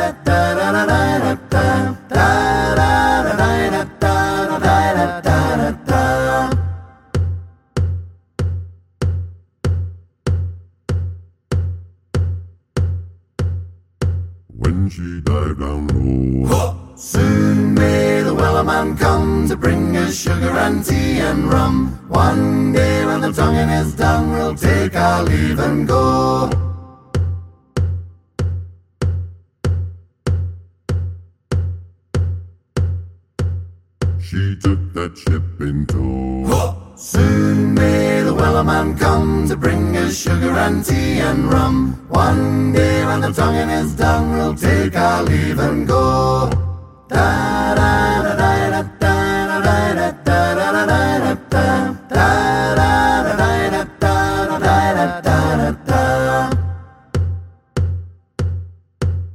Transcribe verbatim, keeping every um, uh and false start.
When she died down low, Huh. Soon may the Wellerman come to bring us sugar and tea and rum. One day when the tonguing is done, we'll take our leave and go. she took that ship in tow. Huh. Soon may the Wellerman come to bring us sugar and tea and rum. One day when the tonguing is done, we'll take our leave and go. Da da.